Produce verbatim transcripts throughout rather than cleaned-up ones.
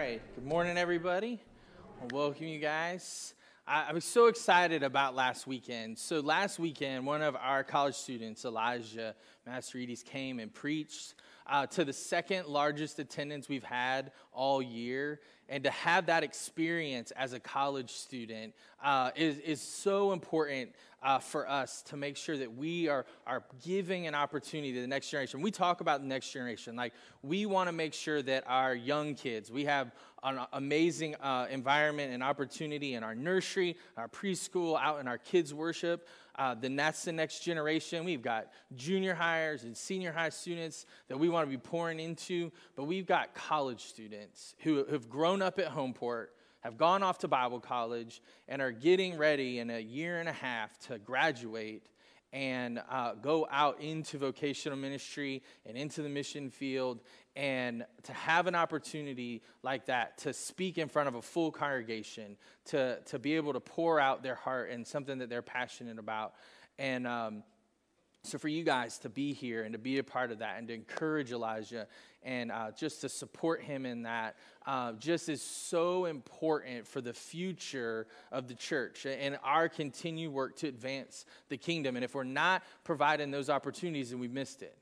right. Good morning, everybody. I welcome you guys. I, I was so excited about last weekend. So last weekend, one of our college students, Elijah Masterides, came and preached uh, to the second largest attendance we've had all year. And to have that experience as a college student uh, is, is so important uh, for us to make sure that we are, are giving an opportunity to the next generation. We talk about the next generation. Like, we want to make sure that our young kids, we have an amazing uh, environment and opportunity in our nursery, our preschool, out in our kids' worship. Uh, then that's the next generation. We've got junior hires and senior high students that we want to be pouring into, but we've got college students who have grown up at Homeport, have gone off to Bible college, and are getting ready in a year and a half to graduate and uh, go out into vocational ministry and into the mission field, and to have an opportunity like that to speak in front of a full congregation, to, to be able to pour out their heart and something that they're passionate about. And um, so for you guys to be here and to be a part of that and to encourage Elijah and uh, just to support him in that uh, just is so important for the future of the church and our continued work to advance the kingdom. And if we're not providing those opportunities, then we've missed it.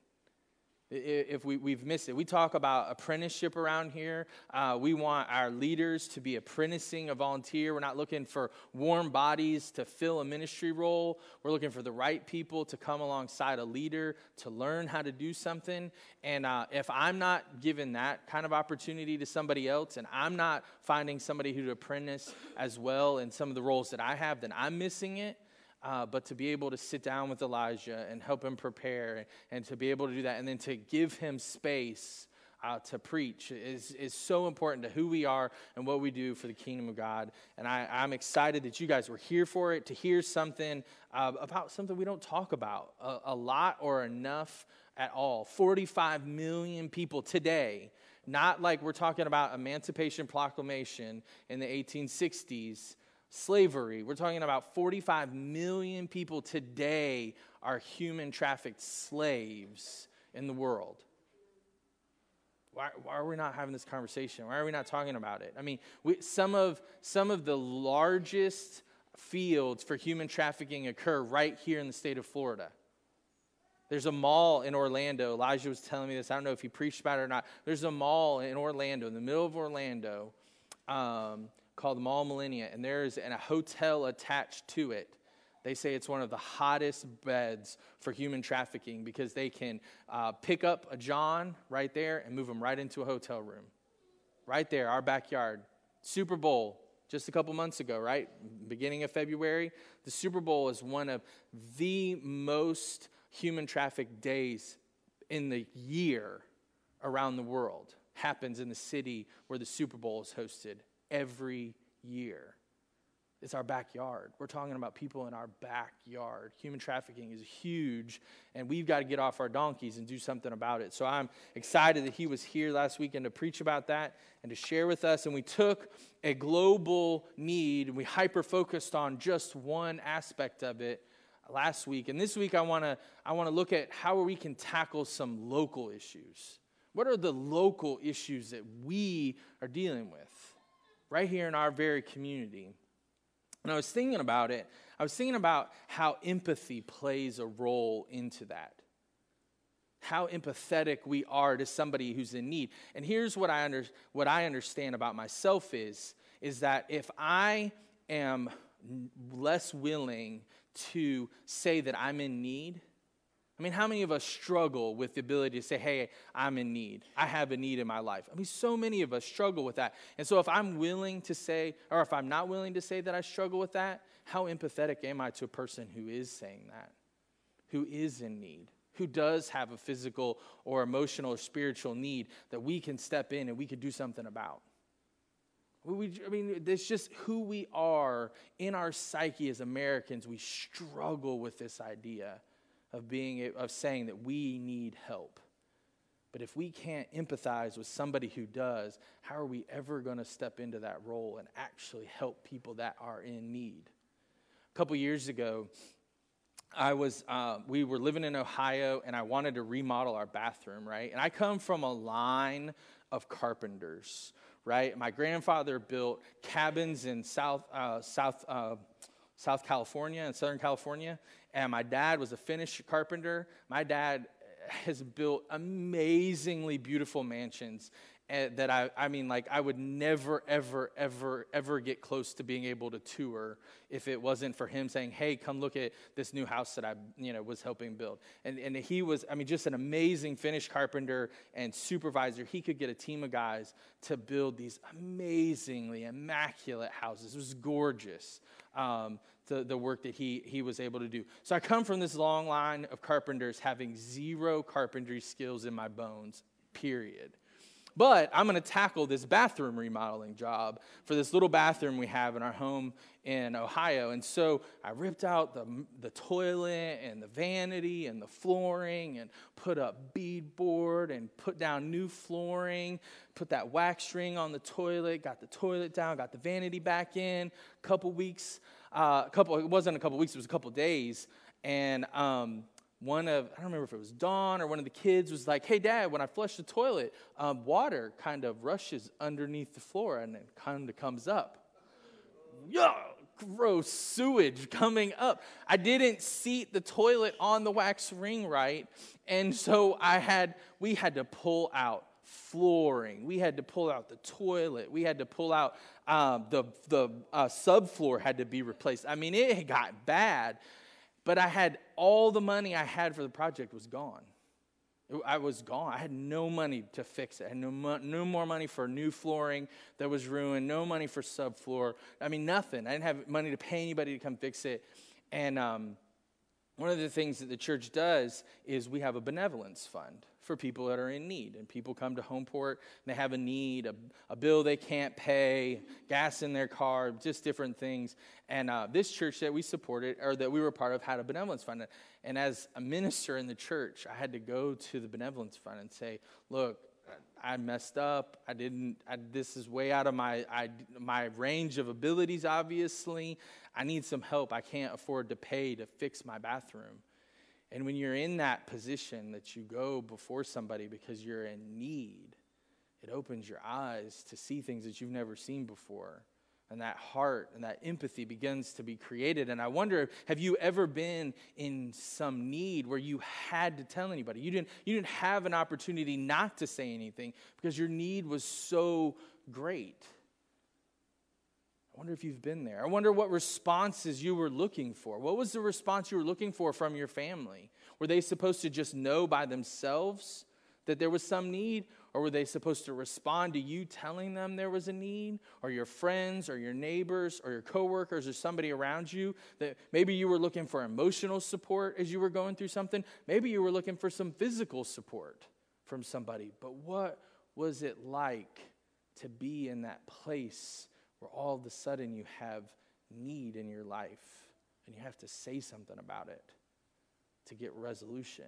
If we, we've missed it. We talk about apprenticeship around here. Uh, we want our leaders to be apprenticing a volunteer. We're not looking for warm bodies to fill a ministry role. We're looking for the right people to come alongside a leader to learn how to do something. And uh, if I'm not giving that kind of opportunity to somebody else, and I'm not finding somebody who to apprentice as well in some of the roles that I have, then I'm missing it. Uh, but to be able to sit down with Elijah and help him prepare and, and to be able to do that and then to give him space uh, to preach is, is so important to who we are and what we do for the kingdom of God. And I, I'm excited that you guys were here for it, to hear something uh, about something we don't talk about a, a lot or enough at all. forty-five million people today, not like we're talking about Emancipation Proclamation in the eighteen sixties, slavery. We're talking about forty-five million people today are human trafficked slaves in the world. Why, why are we not having this conversation? Why are we not talking about it? I mean, we, some of some of the largest fields for human trafficking occur right here in the state of Florida. There's a mall in Orlando. Elijah was telling me this. I don't know if he preached about it or not. There's a mall in Orlando, in the middle of Orlando, um, called Mall Millennia, and there's a hotel attached to it. They say it's one of the hottest beds for human trafficking because they can uh, pick up a John right there and move him right into a hotel room. Right there, our backyard. Super Bowl, just a couple months ago, right? Beginning of February. The Super Bowl is one of the most human trafficked days in the year around the world. Happens in the city where the Super Bowl is hosted every year. It's our backyard. We're talking about people in our backyard. Human trafficking is huge, and we've got to get off our donkeys and do something about it. So I'm excited that he was here last weekend to preach about that and to share with us. And we took a global need, and we hyper-focused on just one aspect of it last week. And this week I want to I want to look at how we can tackle some local issues. What are the local issues that we are dealing with right here in our very community? And I was thinking about it. I was thinking about how empathy plays a role into that. How empathetic we are to somebody who's in need. And here's what I under, what I understand about myself is, is that if I am less willing to say that I'm in need, I mean, how many of us struggle with the ability to say, hey, I'm in need. I have a need in my life. I mean, so many of us struggle with that. And so if I'm willing to say, or if I'm not willing to say that I struggle with that, how empathetic am I to a person who is saying that, who is in need, who does have a physical or emotional or spiritual need that we can step in and we could do something about? We, I mean, it's just who we are in our psyche as Americans. We struggle with this idea of being, of saying that we need help. But if we can't empathize with somebody who does, how are we ever going to step into that role and actually help people that are in need? A couple years ago, I was, uh, we were living in Ohio, and I wanted to remodel our bathroom, right? And I come from a line of carpenters, right? My grandfather built cabins in South uh, South uh, South California and Southern California, and my dad was a Finnish carpenter. My dad has built amazingly beautiful mansions uh, that I, I mean, like I would never, ever, ever, ever get close to being able to tour if it wasn't for him saying, hey, come look at this new house that I, you know, was helping build. And and he was, I mean, just an amazing Finnish carpenter and supervisor. He could get a team of guys to build these amazingly immaculate houses. It was gorgeous. Um, the, the work that he he was able to do. So I come from this long line of carpenters having zero carpentry skills in my bones, period. But I'm going to tackle this bathroom remodeling job for this little bathroom we have in our home in Ohio. And so I ripped out the, the toilet and the vanity and the flooring and put up beadboard and put down new flooring, put that wax ring on the toilet, got the toilet down, got the vanity back in. A couple weeks, uh, a couple, it wasn't a couple weeks, it was a couple days. And um, one of, I don't remember if it was Dawn or one of the kids was like, hey, Dad, when I flush the toilet, um, water kind of rushes underneath the floor and it kind of comes up. Yeah, gross sewage coming up. I didn't seat the toilet on the wax ring right, and so I had, we had to pull out flooring. We had to pull out the toilet. We had to pull out um, the, the uh, subfloor had to be replaced. I mean, it got bad. But I had all the money I had for the project was gone. I was gone. I had no money to fix it. I had no, mo- no more money for new flooring that was ruined, no money for subfloor. I mean, nothing. I didn't have money to pay anybody to come fix it. And um, one of the things that the church does is we have a benevolence fund for people that are in need. And people come to Homeport, and they have a need, a, a bill they can't pay, gas in their car, just different things. And uh, this church that we supported, or that we were part of, had a benevolence fund. And as a minister in the church, I had to go to the benevolence fund and say, look, I messed up. I didn't, I, this is way out of my I, my range of abilities, obviously. I need some help. I can't afford to pay to fix my bathroom. And when you're in that position that you go before somebody because you're in need, it opens your eyes to see things that you've never seen before. And that heart and that empathy begins to be created. And I wonder, have you ever been in some need where you had to tell anybody? You didn't, you didn't have an opportunity not to say anything because your need was so great. I wonder if you've been there. I wonder what responses you were looking for. What was the response you were looking for from your family? Were they supposed to just know by themselves that there was some need? Or were they supposed to respond to you telling them there was a need? Or your friends or your neighbors or your coworkers or somebody around you? That maybe you were looking for emotional support as you were going through something. Maybe you were looking for some physical support from somebody. But what was it like to be in that place where all of a sudden you have need in your life and you have to say something about it to get resolution?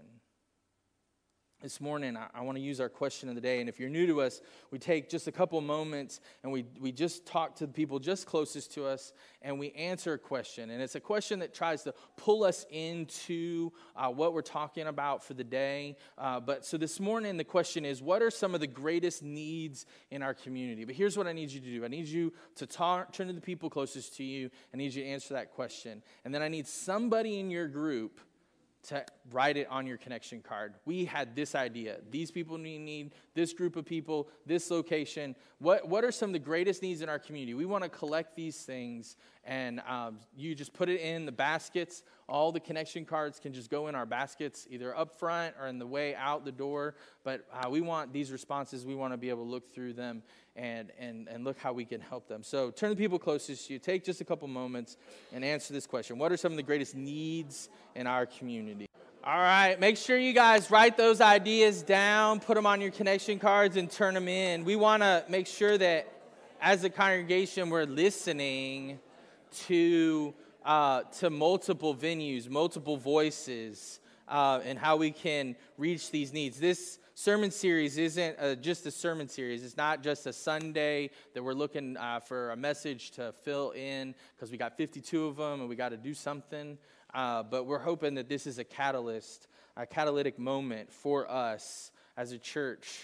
This morning, I, I want to use our question of the day. And if you're new to us, we take just a couple moments and we, we just talk to the people just closest to us and we answer a question. And it's a question that tries to pull us into uh, what we're talking about for the day. Uh, but so this morning, the question is, what are some of the greatest needs in our community? But here's what I need you to do. I need you to talk, turn to the people closest to you. I need you to answer that question. And then I need somebody in your group to write it on your connection card. We had this idea. These people need need, this group of people, this location. What, what are some of the greatest needs in our community? We want to collect these things, and um, you just put it in the baskets. All the connection cards can just go in our baskets, either up front or in the way out the door. But uh, we want these responses. We want to be able to look through them and, and, and look how we can help them. So turn the people closest to you. Take just a couple moments and answer this question. What are some of the greatest needs in our community? All right, make sure you guys write those ideas down, put them on your connection cards, and turn them in. We want to make sure that as a congregation, we're listening to uh, to multiple venues, multiple voices, uh, and how we can reach these needs. This sermon series isn't uh, just a sermon series. It's not just a Sunday that we're looking uh, for a message to fill in because we got fifty-two of them and we got to do something. Uh, but we're hoping that this is a catalyst, a catalytic moment for us as a church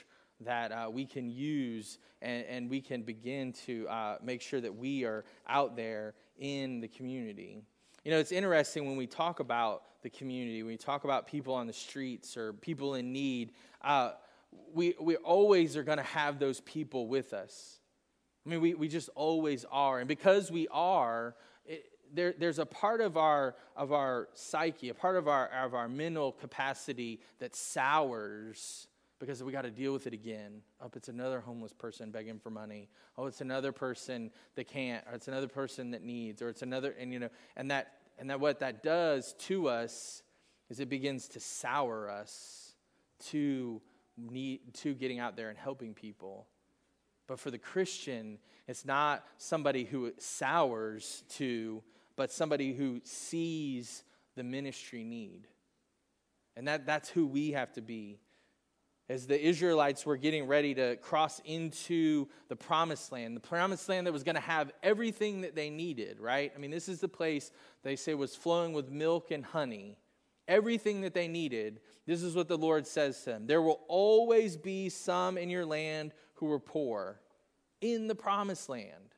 that uh, we can use and, and we can begin to uh, make sure that we are out there in the community. You know, it's interesting when we talk about the community, when we talk about people on the streets or people in need, uh, we, we always are going to have those people with us. I mean, we, we just always are. And because we are, it, there, there's a part of our of our psyche, a part of our of our mental capacity that sours because we got to deal with it again. Oh, it's another homeless person begging for money. Oh, it's another person that can't, or it's another person that needs, or it's another, and you know, and that and that what that does to us is it begins to sour us to need to getting out there and helping people. But for the Christian, it's not somebody who it sours to, but somebody who sees the ministry need. And that, that's who we have to be. As the Israelites were getting ready to cross into the promised land, the promised land that was going to have everything that they needed, right? I mean, this is the place they say was flowing with milk and honey. Everything that they needed, this is what the Lord says to them. There will always be some in your land who are poor in the promised land.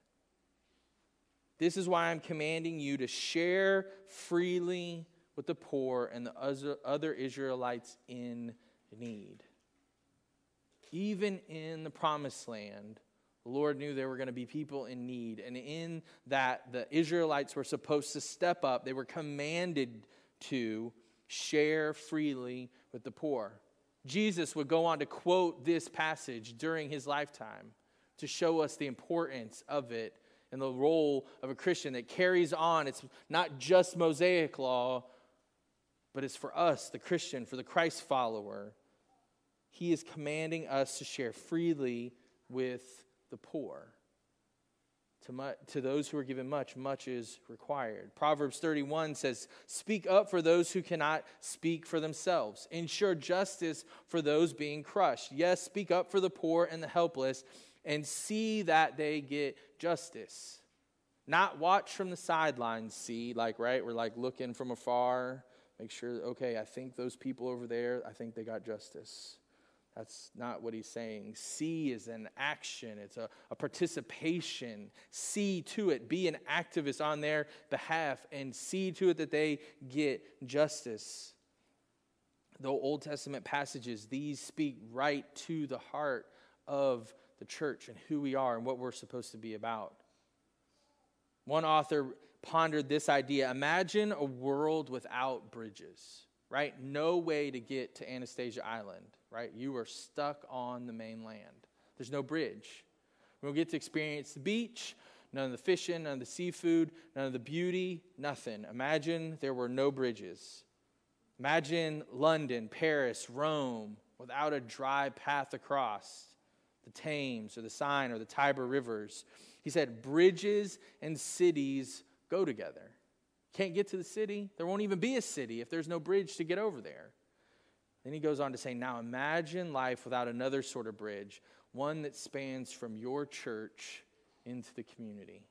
This is why I'm commanding you to share freely with the poor and the other Israelites in need. Even in the promised land, the Lord knew there were going to be people in need. And in that, the Israelites were supposed to step up. They were commanded to share freely with the poor. Jesus would go on to quote this passage during his lifetime to show us the importance of it and the role of a Christian that carries on. It's not just Mosaic law, but it's for us, the Christian, for the Christ follower. He is commanding us to share freely with the poor. To, mu- to those who are given much, much is required. Proverbs thirty-one says, speak up for those who cannot speak for themselves. Ensure justice for those being crushed. Yes, speak up for the poor and the helpless, and see that they get justice. Not watch from the sidelines, see, like, right? We're like looking from afar, make sure, okay, I think those people over there, I think they got justice. That's not what he's saying. See is an action. It's a, a participation. See to it. Be an activist on their behalf and see to it that they get justice. The Old Testament passages, these speak right to the heart of the church and who we are and what we're supposed to be about. One author pondered this idea. Imagine a world without bridges, right? No way to get to Anastasia Island. Right? You are stuck on the mainland. There's no bridge. We don't get to experience the beach, none of the fishing, none of the seafood, none of the beauty, nothing. Imagine there were no bridges. Imagine London, Paris, Rome, without a dry path across the Thames or the Seine or the Tiber rivers. He said, bridges and cities go together. Can't get to the city. There won't even be a city if there's no bridge to get over there. Then he goes on to say, now imagine life without another sort of bridge, one that spans from your church into the community.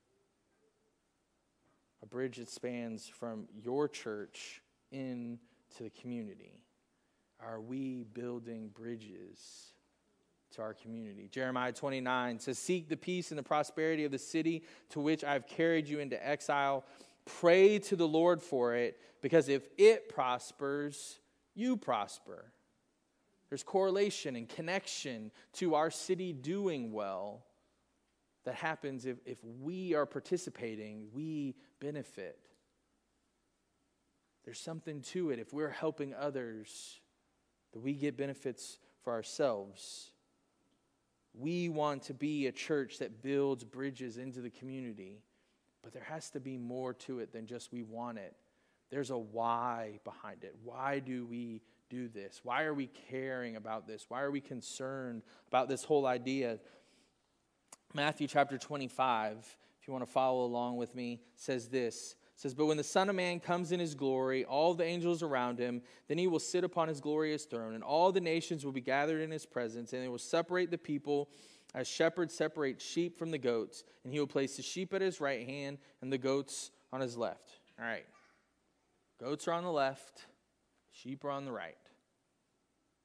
A bridge that spans from your church into the community. Are we building bridges to our community? Jeremiah twenty-nine says, seek the peace and the prosperity of the city to which I've carried you into exile. Pray to the Lord for it, because if it prospers, you prosper. There's correlation and connection to our city doing well that happens if, if we are participating, we benefit. There's something to it. If we're helping others, that we get benefits for ourselves. We want to be a church that builds bridges into the community, but there has to be more to it than just we want it. There's a why behind it. Why do we do this? Why are we caring about this? Why are we concerned about this whole idea? Matthew chapter twenty-five, if you want to follow along with me, says this. It says, but when the Son of Man comes in his glory, all the angels around him, then he will sit upon his glorious throne, and all the nations will be gathered in his presence, and they will separate the people as shepherds separate sheep from the goats, and he will place the sheep at his right hand and the goats on his left. All right. Goats are on the left, sheep are on the right.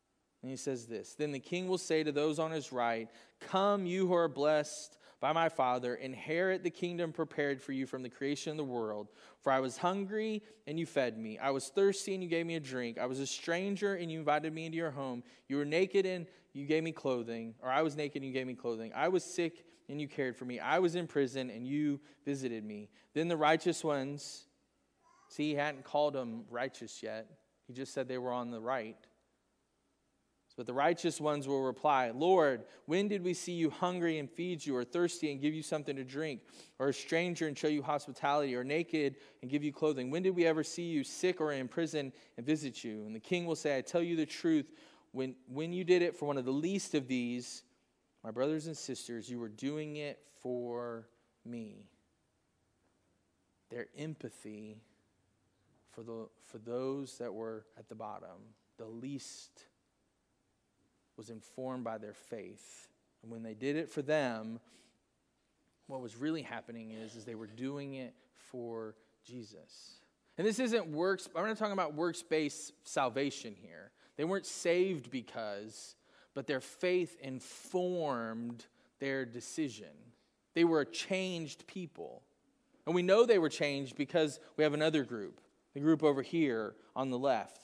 And he says this, then the king will say to those on his right, come, you who are blessed by my Father, inherit the kingdom prepared for you from the creation of the world. For I was hungry, and you fed me. I was thirsty, and you gave me a drink. I was a stranger, and you invited me into your home. You were naked, and you gave me clothing. Or I was naked, and you gave me clothing. I was sick, and you cared for me. I was in prison, and you visited me. Then the righteous ones, see, he hadn't called them righteous yet. He just said they were on the right. But the righteous ones will reply, Lord, when did we see you hungry and feed you, or thirsty and give you something to drink, or a stranger and show you hospitality, or naked and give you clothing? When did we ever see you sick or in prison and visit you? And the king will say, I tell you the truth, when, when you did it for one of the least of these, my brothers and sisters, you were doing it for me. Their empathy for the for those that were at the bottom, the least, was informed by their faith. And when they did it for them, what was really happening is, is they were doing it for Jesus. And this isn't works, I'm not talking about works-based salvation here. They weren't saved because, but their faith informed their decision. They were a changed people. And we know they were changed because we have another group, the group over here on the left.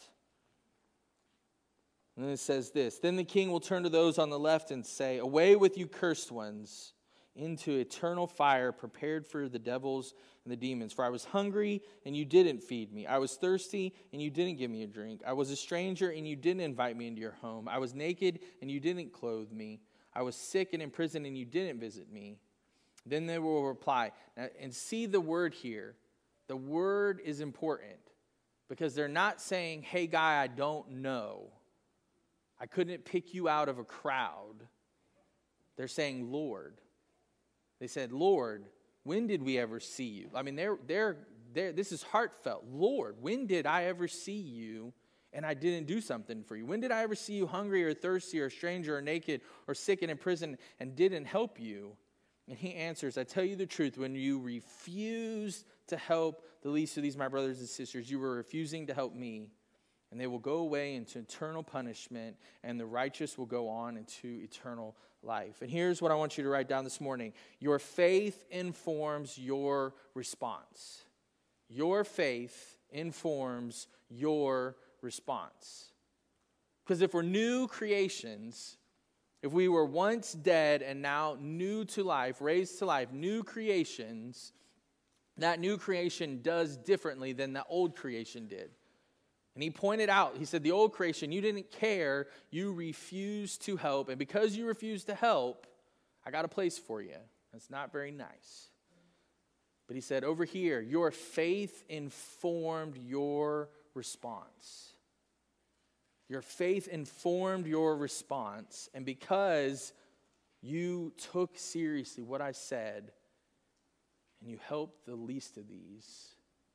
And then it says this, then the king will turn to those on the left and say, away with you cursed ones, into eternal fire prepared for the devils and the demons. For I was hungry, and you didn't feed me. I was thirsty, and you didn't give me a drink. I was a stranger, and you didn't invite me into your home. I was naked, and you didn't clothe me. I was sick and in prison, and you didn't visit me. Then they will reply. Now, and see the word here. The word is important, because they're not saying, hey, guy, I don't know. I couldn't pick you out of a crowd. They're saying, Lord. They said, Lord, when did we ever see you? I mean, they're, they're, they're, this is heartfelt. Lord, when did I ever see you and I didn't do something for you? When did I ever see you hungry or thirsty or a stranger or naked or sick and in prison and didn't help you? And he answers, I tell you the truth, when you refused to help the least of these, my brothers and sisters, you were refusing to help me. And they will go away into eternal punishment, and the righteous will go on into eternal life. And here's what I want you to write down this morning. Your faith informs your response. Your faith informs your response. Because if we're new creations, if we were once dead and now new to life, raised to life, new creations, that new creation does differently than the old creation did. And he pointed out, he said, the old creation, you didn't care, you refused to help. And because you refused to help, I got a place for you. That's not very nice. But he said, over here, your faith informed your response. Your faith informed your response. And because you took seriously what I said, and you helped the least of these,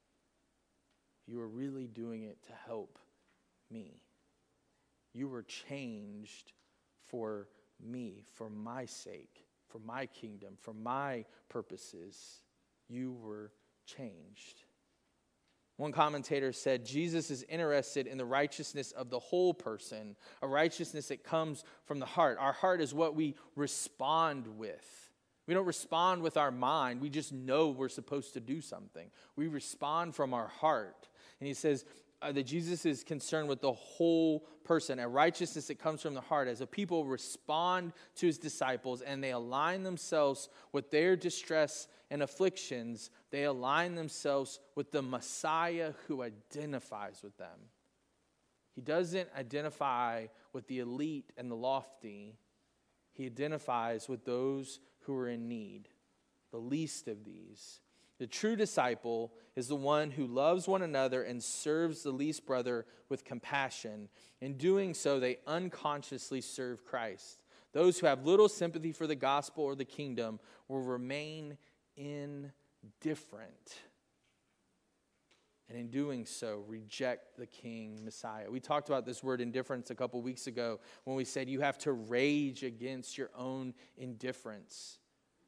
you were really doing it to help me. You were changed for me, for my sake, for my kingdom, for my purposes. You were changed. One commentator said, Jesus is interested in the righteousness of the whole person, a righteousness that comes from the heart. Our heart is what we respond with. We don't respond with our mind. We just know we're supposed to do something. We respond from our heart. And he says uh, that Jesus is concerned with the whole person, a righteousness that comes from the heart. As a people respond to his disciples and they align themselves with their distress and afflictions, they align themselves with the Messiah who identifies with them. He doesn't identify with the elite and the lofty. He identifies with those who are in need, the least of these. The true disciple is the one who loves one another and serves the least brother with compassion. In doing so, they unconsciously serve Christ. Those who have little sympathy for the gospel or the kingdom will remain indifferent. And in doing so, reject the King Messiah. We talked about this word indifference a couple weeks ago when we said you have to rage against your own indifference.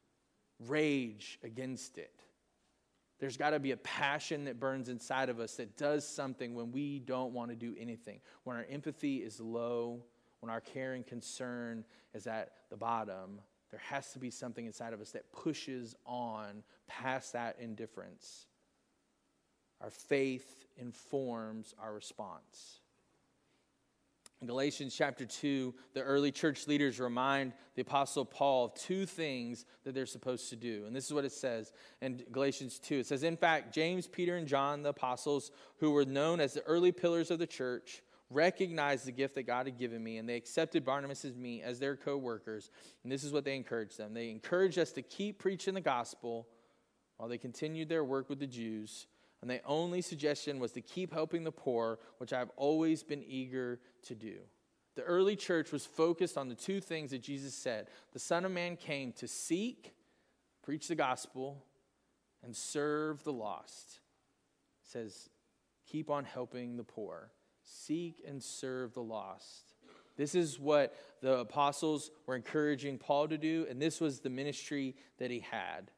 Rage against it. There's got to be a passion that burns inside of us that does something when we don't want to do anything. When our empathy is low, when our care and concern is at the bottom, there has to be something inside of us that pushes on past that indifference. Our faith informs our response. In Galatians chapter two, the early church leaders remind the Apostle Paul of two things that they're supposed to do. And this is what it says in Galatians two. It says, in fact, James, Peter, and John, the apostles, who were known as the early pillars of the church, recognized the gift that God had given me, and they accepted Barnabas and me as their co-workers. And this is what they encouraged them. They encouraged us to keep preaching the gospel while they continued their work with the Jews. And their only suggestion was to keep helping the poor, which I've always been eager to do. The early church was focused on the two things that Jesus said. The Son of Man came to seek, preach the gospel, and serve the lost. It says, keep on helping the poor. Seek and serve the lost. This is what the apostles were encouraging Paul to do, and this was the ministry that he had.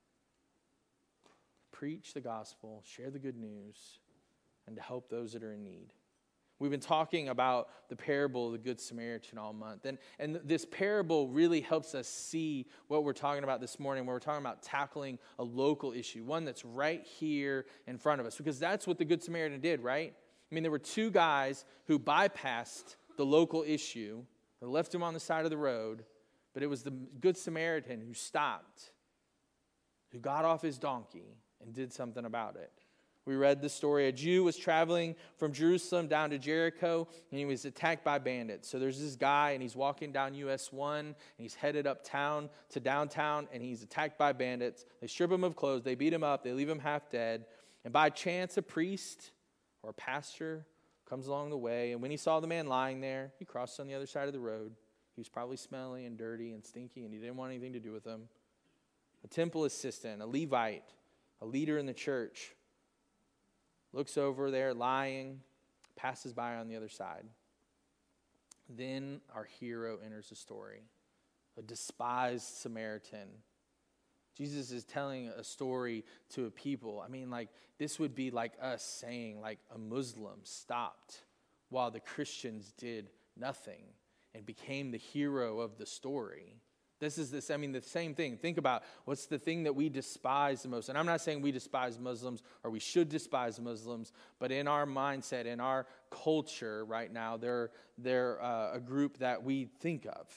Preach the gospel, share the good news, and to help those that are in need. We've been talking about the parable of the Good Samaritan all month. And, and this parable really helps us see what we're talking about this morning, where we're talking about tackling a local issue, one that's right here in front of us. Because that's what the Good Samaritan did, right? I mean, there were two guys who bypassed the local issue. They left him on the side of the road. But it was the Good Samaritan who stopped, who got off his donkey, and did something about it. We read the story. A Jew was traveling from Jerusalem down to Jericho, and he was attacked by bandits. So there's this guy, and he's walking down U S one, and he's headed uptown to downtown, and he's attacked by bandits. They strip him of clothes. They beat him up. They leave him half dead. And by chance, a priest or a pastor comes along the way, and when he saw the man lying there, he crossed on the other side of the road. He was probably smelly and dirty and stinky, and he didn't want anything to do with him. A temple assistant, a Levite, a leader in the church, looks over there lying, passes by on the other side. Then our hero enters the story, a despised Samaritan. Jesus is telling a story to a people. I mean, like, this would be like us saying, like, a Muslim stopped while the Christians did nothing and became the hero of the story. This is this, I mean, the same thing. Think about what's the thing that we despise the most. And I'm not saying we despise Muslims or we should despise Muslims, but in our mindset, in our culture right now, they're, they're uh, a group that we think of.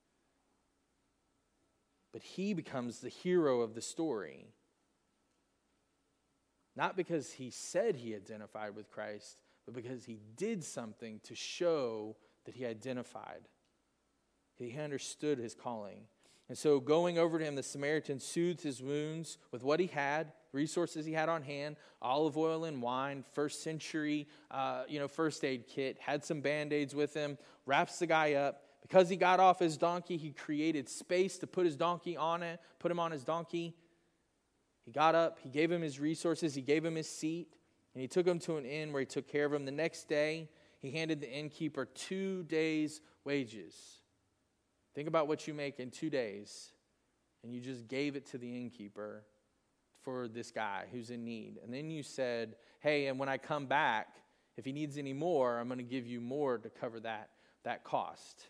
But he becomes the hero of the story. Not because he said he identified with Christ, but because he did something to show that he identified. He understood his calling. And so going over to him, the Samaritan soothed his wounds with what he had, resources he had on hand, olive oil and wine, first century, uh, you know, first aid kit, had some Band-Aids with him, wraps the guy up. Because he got off his donkey, he created space to put his donkey on it, put him on his donkey. He got up, he gave him his resources, he gave him his seat, and he took him to an inn where he took care of him. The next day, he handed the innkeeper two days' wages. Think about what you make in two days, and you just gave it to the innkeeper for this guy who's in need. And then you said, hey, and when I come back, if he needs any more, I'm going to give you more to cover that, that cost.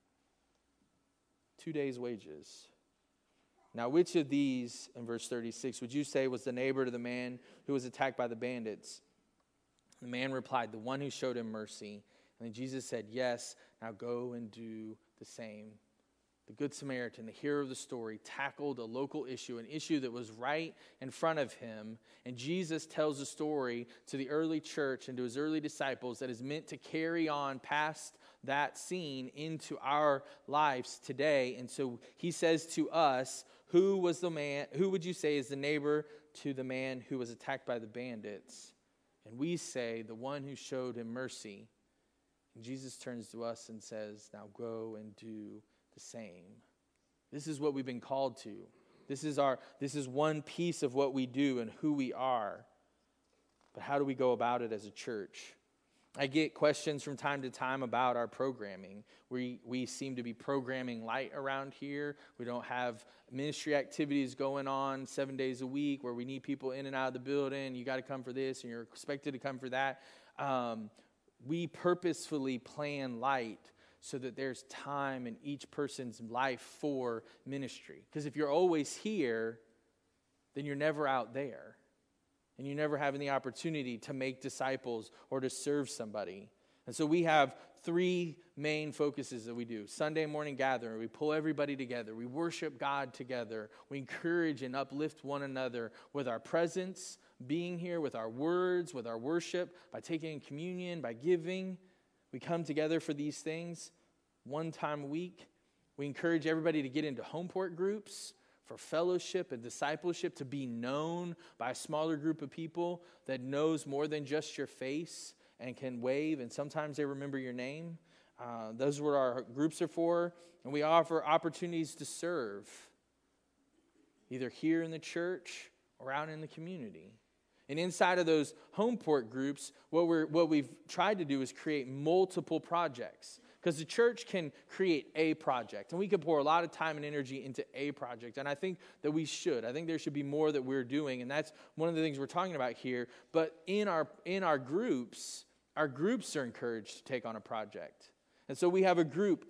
Two days' wages. Now, which of these, in verse thirty-six, would you say was the neighbor to the man who was attacked by the bandits? The man replied, the one who showed him mercy. And then Jesus said, yes, now go and do the same. The Good Samaritan, the hero of the story, tackled a local issue, an issue that was right in front of him. And Jesus tells a story to the early church and to his early disciples that is meant to carry on past that scene into our lives today. And so he says to us, who was the man, who would you say is the neighbor to the man who was attacked by the bandits? And we say, the one who showed him mercy. And Jesus turns to us and says, now go and do the same. This is what we've been called to. This is our this is one piece of what we do and who we are. But how do we go about it as a church? I get questions from time to time about our programming. We we seem to be programming light around here. We don't have ministry activities going on seven days a week where we need people in and out of the building. You got to come for this and you're expected to come for that. Um, we purposefully plan light so that there's time in each person's life for ministry. Because if you're always here, then you're never out there. And you're never having the opportunity to make disciples or to serve somebody. And so we have three main focuses that we do. Sunday morning gathering, we pull everybody together. We worship God together. We encourage and uplift one another with our presence, being here, with our words, with our worship, by taking communion, by giving. We come together for these things one time a week. We encourage everybody to get into homeport groups for fellowship and discipleship, to be known by a smaller group of people that knows more than just your face and can wave, and sometimes they remember your name. Uh, those are what our groups are for. And we offer opportunities to serve, either here in the church or out in the community. And inside of those homeport groups, what we're what we've tried to do is create multiple projects. Because the church can create a project, and we can pour a lot of time and energy into a project, and I think that we should. I think there should be more that we're doing, and that's one of the things we're talking about here. But in our in our groups, our groups are encouraged to take on a project. And so we have a group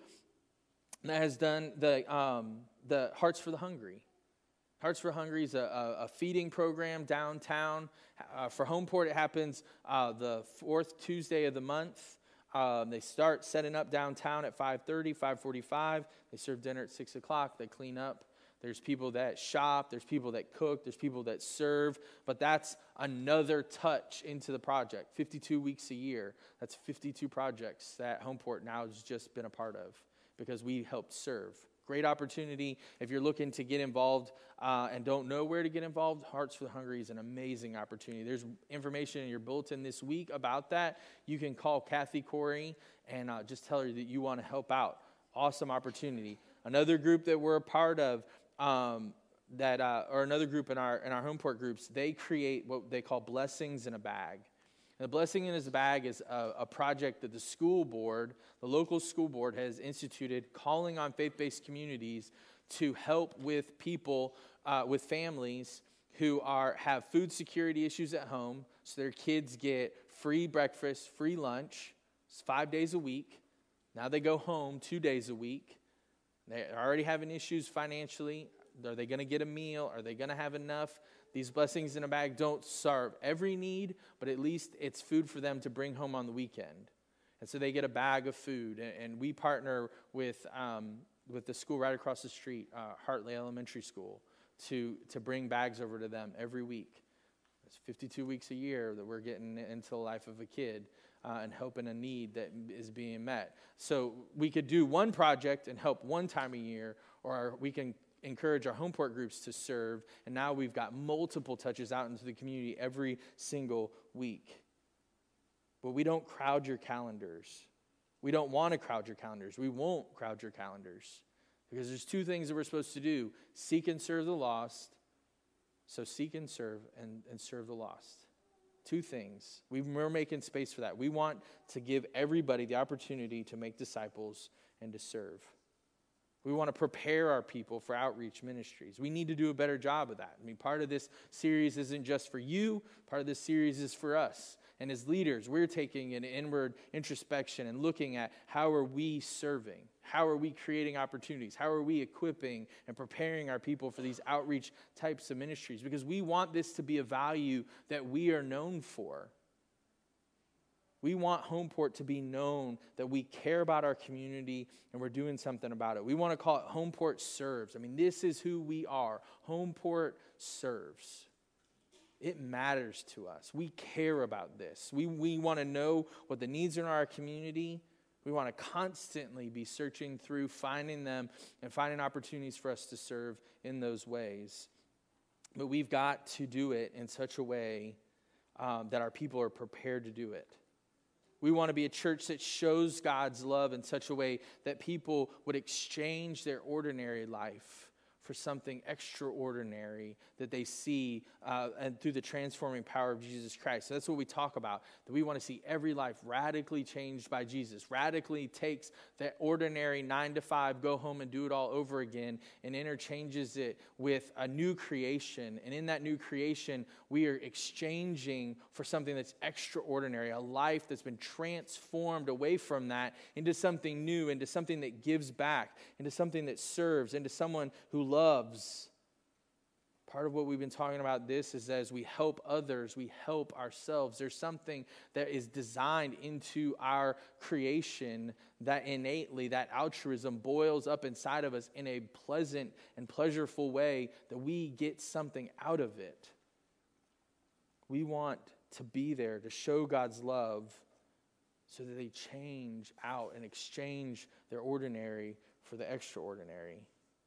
that has done the um, the Hearts for the Hungry. Hearts for Hungry is a, a, a feeding program downtown. Uh, for Homeport, it happens uh, the fourth Tuesday of the month. Um, they start setting up downtown at five thirty, five forty-five. They serve dinner at six o'clock. They clean up. There's people that shop. There's people that cook. There's people that serve. But that's another touch into the project. fifty-two weeks a year. That's fifty-two projects that Homeport now has just been a part of because we helped serve. Great opportunity. If you're looking to get involved uh, and don't know where to get involved, Hearts for the Hungry is an amazing opportunity. There's information in your bulletin this week about that. You can call Kathy Corey and uh, just tell her that you want to help out. Awesome opportunity. Another group that we're a part of, um, that uh, or another group in our in our Homeport groups, they create what they call Blessings in a Bag. And the Blessing in His Bag is a, a project that the school board, the local school board, has instituted, calling on faith-based communities to help with people, uh, with families who are have food security issues at home, so their kids get free breakfast, free lunch. It's five days a week. Now they go home two days a week. They're already having issues financially. Are they going to get a meal? Are they going to have enough? These Blessings in a Bag don't serve every need, but at least it's food for them to bring home on the weekend. And so they get a bag of food. And, and we partner with um, with the school right across the street, uh, Hartley Elementary School, to, to bring bags over to them every week. It's fifty-two weeks a year that we're getting into the life of a kid uh, and helping a need that is being met. So we could do one project and help one time a year, or we can encourage our Homeport groups to serve, and now we've got multiple touches out into the community every single week. But we don't crowd your calendars. We don't want to crowd your calendars. We won't crowd your calendars because there's two things that we're supposed to do: seek and serve the lost. So seek and serve and, and serve the lost. Two things. We, we're making space for that. We want to give everybody the opportunity to make disciples and to serve. We want to prepare our people for outreach ministries. We need to do a better job of that. I mean, part of this series isn't just for you. Part of this series is for us. And as leaders, we're taking an inward introspection and looking at how are we serving? How are we creating opportunities? How are we equipping and preparing our people for these outreach types of ministries? Because we want this to be a value that we are known for. We want Homeport to be known that we care about our community and we're doing something about it. We want to call it Homeport Serves. I mean, this is who we are. Homeport serves. It matters to us. We care about this. We, we want to know what the needs are in our community. We want to constantly be searching through, finding them, and finding opportunities for us to serve in those ways. But we've got to do it in such a way um, that our people are prepared to do it. We want to be a church that shows God's love in such a way that people would exchange their ordinary life for something extraordinary that they see uh, and through the transforming power of Jesus Christ. So that's what we talk about, that we want to see every life radically changed by Jesus, radically takes that ordinary nine to five, go home and do it all over again, and interchanges it with a new creation. And in that new creation, we are exchanging for something that's extraordinary, a life that's been transformed away from that into something new, into something that gives back, into something that serves, into someone who loves. Part of what we've been talking about this is that as we help others, we help ourselves. There's something that is designed into our creation that innately, that altruism boils up inside of us in a pleasant and pleasureful way, that we get something out of it. We want to be there to show God's love so that they change out and exchange their ordinary for the extraordinary.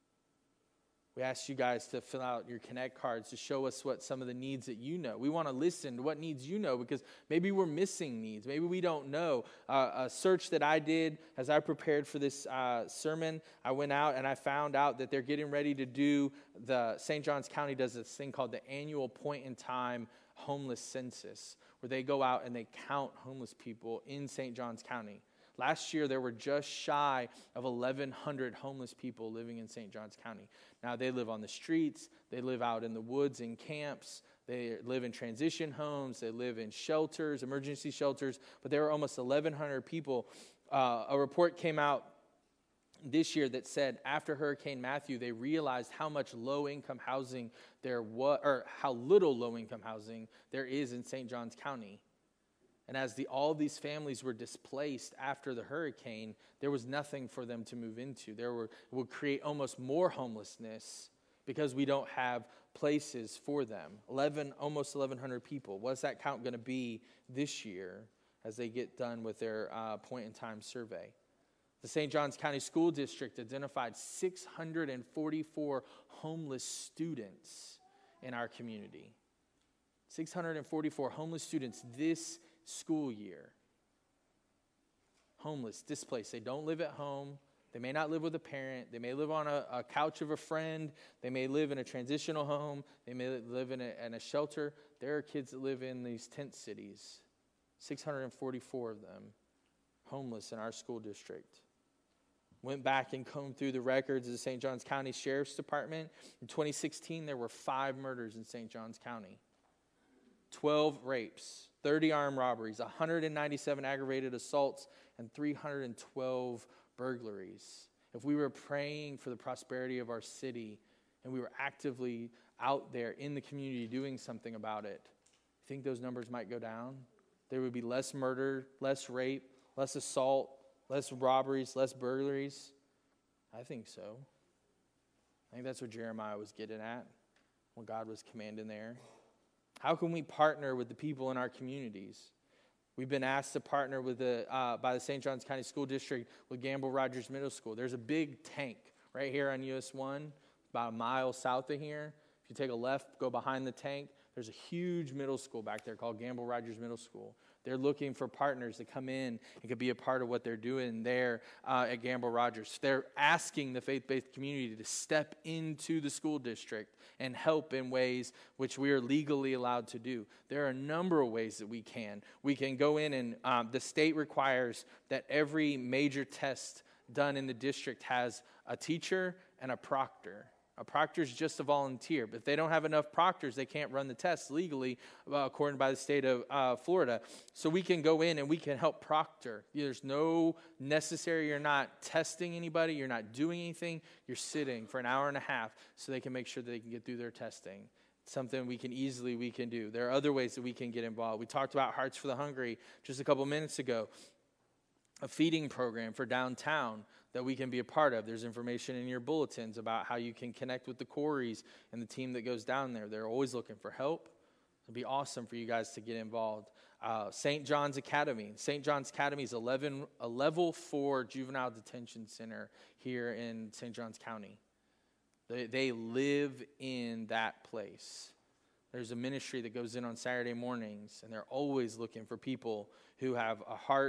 We asked you guys to fill out your Connect cards to show us what some of the needs that you know. We want to listen to what needs you know, because maybe we're missing needs. Maybe we don't know. Uh, a search that I did as I prepared for this uh, sermon, I went out and I found out that they're getting ready to do, the Saint Johns County does this thing called the annual point in time homeless census, where they go out and they count homeless people in Saint Johns County. Last year, there were just shy of eleven hundred homeless people living in Saint Johns County. Now, they live on the streets. They live out in the woods in camps. They live in transition homes. They live in shelters, emergency shelters. But there were almost eleven hundred people. Uh, a report came out this year that said after Hurricane Matthew, they realized how much low-income housing there was, or how little low-income housing there is in Saint Johns County. And as the, all these families were displaced after the hurricane, there was nothing for them to move into. There were, will create almost more homelessness because we don't have places for them. Eleven, almost eleven hundred people. What's that count going to be this year as they get done with their uh, point-in-time survey? The Saint Johns County School District identified six hundred forty-four homeless students in our community. six hundred forty-four homeless students this school year. Homeless, displaced. They don't live at home. They may not live with a parent. They may live on a, a couch of a friend. They may live in a transitional home. They may live in a, in a shelter. There are kids that live in these tent cities. six hundred forty-four of them homeless in our school district. Went back and combed through the records of the Saint Johns County Sheriff's Department. In twenty sixteen, there were five murders in Saint Johns County. twelve rapes, thirty armed robberies, one hundred ninety-seven aggravated assaults, and three hundred twelve burglaries. If we were praying for the prosperity of our city and we were actively out there in the community doing something about it, I think those numbers might go down. There would be less murder, less rape, less assault, less robberies, less burglaries. I think so. I think that's what Jeremiah was getting at, what God was commanding there. How can we partner with the people in our communities? We've been asked to partner with the uh, by the Saint Johns County School District with Gamble Rogers Middle School. There's a big tank right here on U S one, about a mile south of here. If you take a left, go behind the tank, there's a huge middle school back there called Gamble Rogers Middle School. They're looking for partners to come in and could be a part of what they're doing there uh, at Gamble Rogers. They're asking the faith-based community to step into the school district and help in ways which we are legally allowed to do. There are a number of ways that we can. We can go in and um, the state requires that every major test done in the district has a teacher and a proctor. A proctor is just a volunteer, but if they don't have enough proctors, they can't run the tests legally, uh, according by the state of uh, Florida. So we can go in and we can help proctor. There's no necessary, you're not testing anybody, you're not doing anything, you're sitting for an hour and a half so they can make sure that they can get through their testing. It's something we can easily, we can do. There are other ways that we can get involved. We talked about Hearts for the Hungry just a couple minutes ago. A feeding program for downtown that we can be a part of. There's information in your bulletins about how you can connect with the Corys and the team that goes down there. They're always looking for help. It'd be awesome for you guys to get involved. Uh, Saint John's Academy. Saint John's Academy is eleven, a level four juvenile detention center here in Saint Johns County. They, they live in that place. There's a ministry that goes in on Saturday mornings, and they're always looking for people who have a heart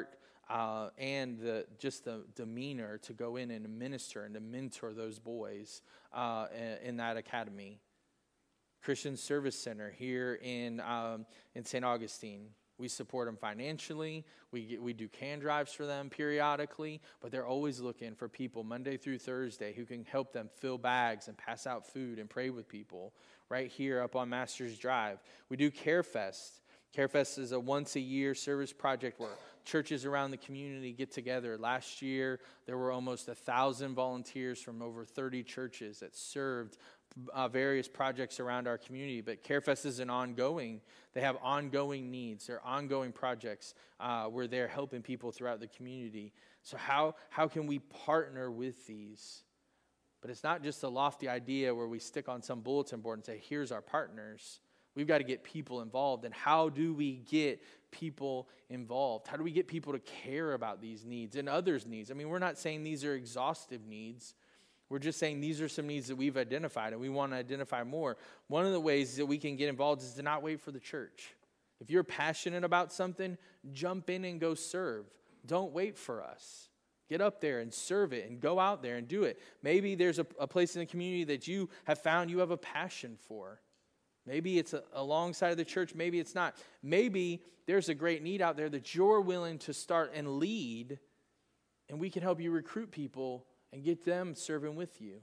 uh, and the just the demeanor to go in and minister and to mentor those boys uh, in, in that academy. Christian Service Center here in um, in Saint Augustine. We support them financially. We get, we do can drives for them periodically, but they're always looking for people Monday through Thursday who can help them fill bags and pass out food and pray with people right here up on Masters Drive. We do Care Fest. Care Fest is a once-a-year service project where churches around the community get together. Last year, there were almost one thousand volunteers from over thirty churches that served Uh, various projects around our community. But CareFest is an ongoing, they have ongoing needs. They're ongoing projects uh, where they're helping people throughout the community. So how, how can we partner with these? But it's not just a lofty idea where we stick on some bulletin board and say, here's our partners. We've got to get people involved. And how do we get people involved? How do we get people to care about these needs and others' needs? I mean, we're not saying these are exhaustive needs. We're just saying these are some needs that we've identified and we want to identify more. One of the ways that we can get involved is to not wait for the church. If you're passionate about something, jump in and go serve. Don't wait for us. Get up there and serve it and go out there and do it. Maybe there's a, a place in the community that you have found you have a passion for. Maybe it's a, alongside of the church. Maybe it's not. Maybe there's a great need out there that you're willing to start and lead, and we can help you recruit people and get them serving with you.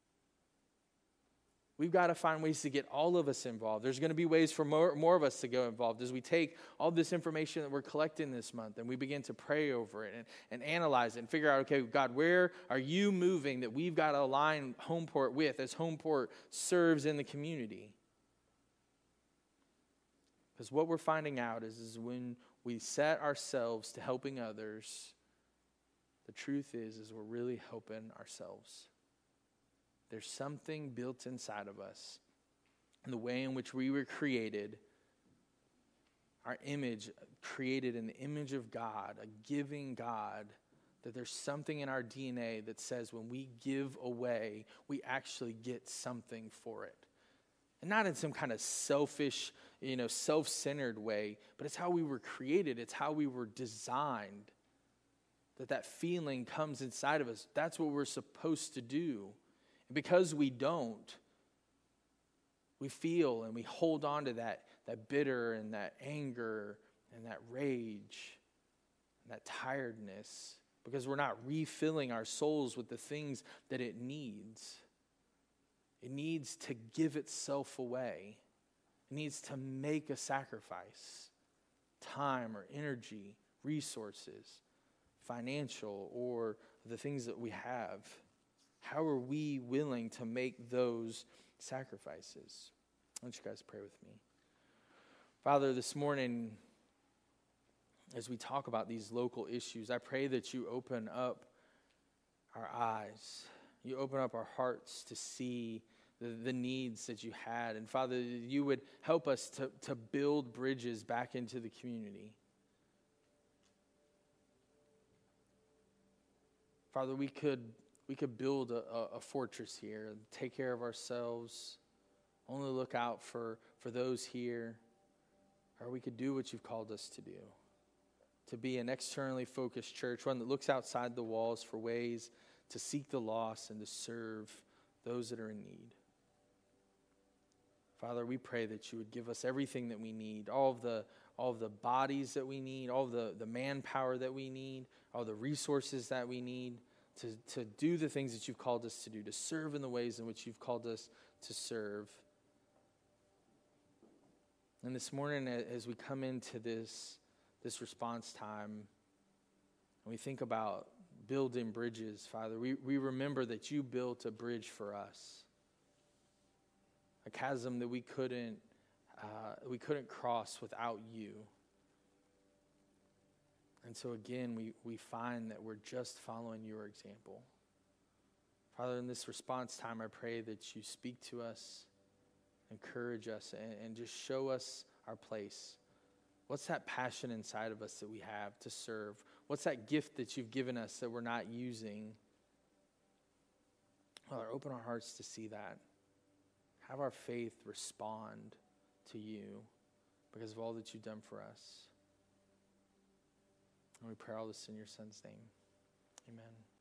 We've got to find ways to get all of us involved. There's going to be ways for more, more of us to go involved as we take all this information that we're collecting this month and we begin to pray over it and, and analyze it and figure out, okay, God, where are you moving that we've got to align Homeport with as Homeport serves in the community? Because what we're finding out is, is when we set ourselves to helping others, the truth is, is we're really helping ourselves. There's something built inside of us in the way in which we were created, our image, created in the image of God, a giving God, that there's something in our D N A that says when we give away, we actually get something for it. And not in some kind of selfish, you know, self-centered way, but it's how we were created. It's how we were designed. That that feeling comes inside of us. That's what we're supposed to do. And because we don't, we feel and we hold on to that, that bitter and that anger and that rage and that tiredness because we're not refilling our souls with the things that it needs. It needs to give itself away. It needs to make a sacrifice. Time or energy, resources, financial, or the things that we have. How are we willing to make those sacrifices? Why don't you guys pray with me? Father, this morning, as we talk about these local issues, I pray that you open up our eyes. You open up our hearts to see the, the needs that you had. And Father, you would help us to, to build bridges back into the community. Father, we could we could build a, a fortress here, take care of ourselves, only look out for, for those here, or we could do what you've called us to do, to be an externally focused church, one that looks outside the walls for ways to seek the lost and to serve those that are in need. Father, we pray that you would give us everything that we need, all of the all of the bodies that we need, all of the, the manpower that we need, all the resources that we need to, to do the things that you've called us to do, to serve in the ways in which you've called us to serve. And this morning, as we come into this, this response time, and we think about building bridges, Father, we, we remember that you built a bridge for us. A chasm that we couldn't uh, we couldn't cross without you. And so again, we, we find that we're just following your example. Father, in this response time, I pray that you speak to us, encourage us, and, and just show us our place. What's that passion inside of us that we have to serve? What's that gift that you've given us that we're not using? Father, open our hearts to see that. Have our faith respond to you because of all that you've done for us. And we pray all this in your son's name. Amen.